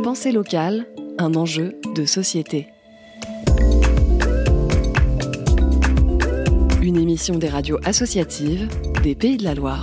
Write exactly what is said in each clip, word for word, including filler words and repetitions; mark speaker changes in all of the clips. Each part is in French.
Speaker 1: Pensée locale, un enjeu de société. Une émission des radios associatives des Pays de la Loire.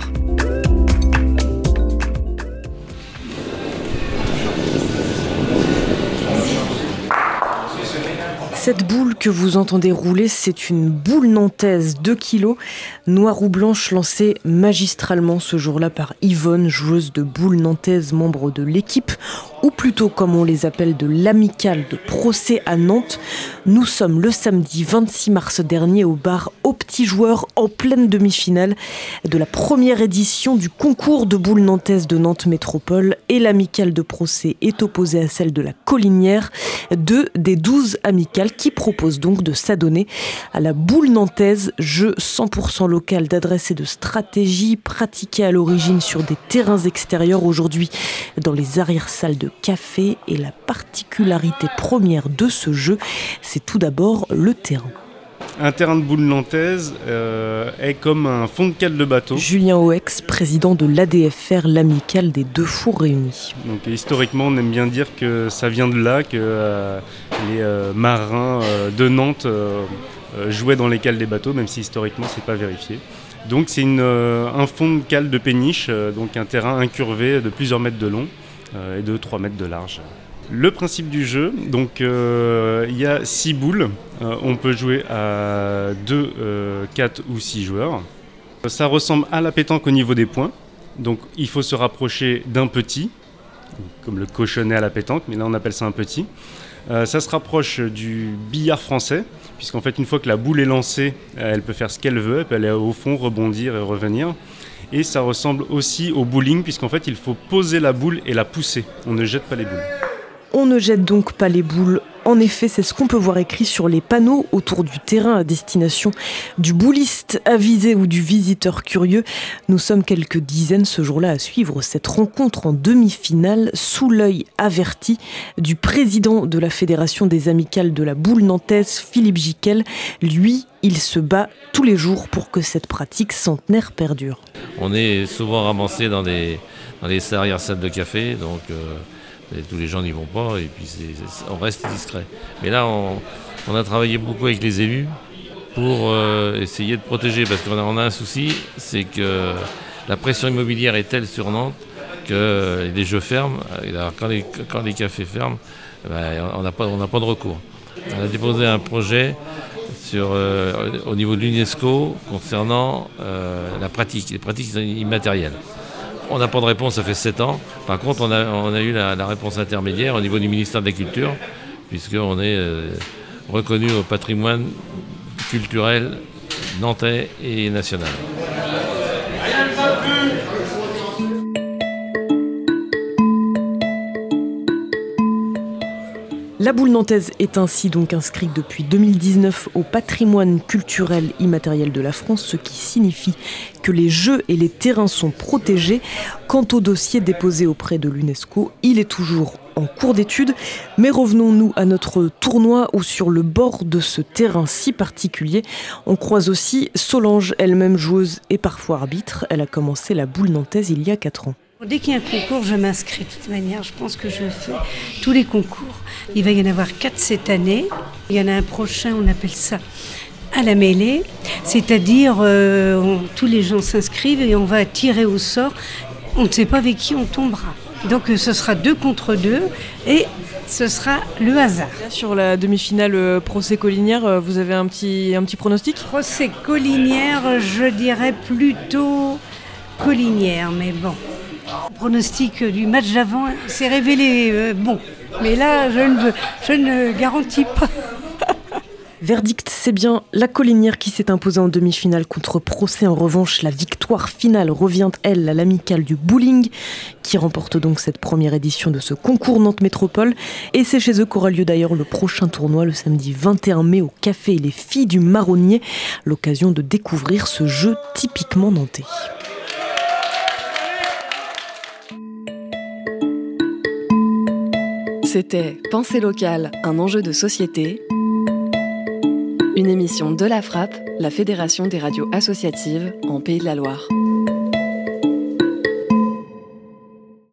Speaker 2: Cette boule que vous entendez rouler, c'est une boule nantaise, deux kilos, noire ou blanche, lancée magistralement ce jour-là par Yvonne, joueuse de boule nantaise, membre de l'équipe, ou plutôt comme on les appelle de l'amicale de Procès à Nantes. Nous sommes le samedi vingt-six mars dernier au bar Aux Petits Joueurs, en pleine demi-finale de la première édition du concours de boule nantaise de Nantes Métropole, et l'amicale de Procès est opposée à celle de la Collinière, deux des douze amicales qui propose donc de s'adonner à la boule nantaise, jeu cent pour cent local d'adresse et de stratégie, pratiqué à l'origine sur des terrains extérieurs, aujourd'hui dans les arrière-salles de café. Et la particularité première de ce jeu, c'est tout d'abord le terrain.
Speaker 3: Un terrain de boule nantaise euh, est comme un fond de cale de bateau.
Speaker 2: Julien Oex, président de l'A D F R, l'amicale des deux fours réunis.
Speaker 3: Donc, historiquement, on aime bien dire que ça vient de là, que euh, les euh, marins euh, de Nantes euh, euh, jouaient dans les cales des bateaux, même si historiquement, c'est pas vérifié. Donc c'est une, euh, un fond de cale de péniche, euh, donc un terrain incurvé de plusieurs mètres de long euh, et de trois mètres de large. Le principe du jeu, donc il euh, y a six boules, euh, on peut jouer à deux, quatre ou six joueurs. Ça ressemble à la pétanque au niveau des points, donc il faut se rapprocher d'un petit, comme le cochonnet à la pétanque, mais là on appelle ça un petit. Euh, ça se rapproche du billard français, puisqu'en fait une fois que la boule est lancée, elle peut faire ce qu'elle veut, elle peut aller au fond, rebondir et revenir. Et ça ressemble aussi au bowling, puisqu'en fait il faut poser la boule et la pousser, on ne jette pas les boules.
Speaker 2: On ne jette donc pas les boules. En effet, c'est ce qu'on peut voir écrit sur les panneaux autour du terrain à destination du bouliste avisé ou du visiteur curieux. Nous sommes quelques dizaines ce jour-là à suivre cette rencontre en demi-finale sous l'œil averti du président de la Fédération des amicales de la boule nantaise, Philippe Giquel. Lui, il se bat tous les jours pour que cette pratique centenaire perdure.
Speaker 4: On est souvent ramassé dans des, dans les arrière-salles de café, donc... Euh Et tous les gens n'y vont pas et puis c'est, c'est, on reste discret. Mais là, on, on a travaillé beaucoup avec les élus pour euh, essayer de protéger, parce qu'on a, on a un souci, c'est que la pression immobilière est telle sur Nantes que les jeux ferment. Alors quand les, quand les cafés ferment, ben, on n'a pas, on n'a pas de recours. On a déposé un projet sur, euh, au niveau de l'UNESCO concernant euh, la pratique, les pratiques immatérielles. On n'a pas de réponse, ça fait sept ans. Par contre, on a, on a eu la, la réponse intermédiaire au niveau du ministère de la Culture, puisqu'on est euh, reconnu au patrimoine culturel nantais et national.
Speaker 2: La boule nantaise est ainsi donc inscrite depuis deux mille dix-neuf au patrimoine culturel immatériel de la France, ce qui signifie que les jeux et les terrains sont protégés. Quant au dossier déposé auprès de l'UNESCO, il est toujours en cours d'étude. Mais revenons-nous à notre tournoi où, sur le bord de ce terrain si particulier, on croise aussi Solange, elle-même joueuse et parfois arbitre. Elle a commencé la boule nantaise il y a quatre ans.
Speaker 5: Dès qu'il y a un concours, je m'inscris. De toute manière, je pense que je fais tous les concours. Il va y en avoir quatre cette année. Il y en a un prochain, on appelle ça à la mêlée. C'est-à-dire, euh, on, tous les gens s'inscrivent et on va tirer au sort. On ne sait pas avec qui on tombera. Donc ce sera deux contre deux et ce sera le hasard.
Speaker 2: Sur la demi-finale euh, Procès Collinière, vous avez un petit, un petit pronostic ?
Speaker 5: Procès Collinière, je dirais plutôt Collinière, mais bon. Le pronostic du match d'avant s'est révélé euh, bon. Mais là, je ne, veux, je ne garantis pas.
Speaker 2: Verdict, c'est bien la Collinière qui s'est imposée en demi-finale contre Procès. En revanche, la victoire finale revient, elle, à l'amicale du bowling, qui remporte donc cette première édition de ce concours Nantes Métropole. Et c'est chez eux qu'aura lieu d'ailleurs le prochain tournoi, le samedi vingt et un mai, au Café Les Filles du Marronnier. L'occasion de découvrir ce jeu typiquement nantais.
Speaker 1: C'était Pensée locale, un enjeu de société. Une émission de la Frappe, la Fédération des radios associatives en Pays de la Loire.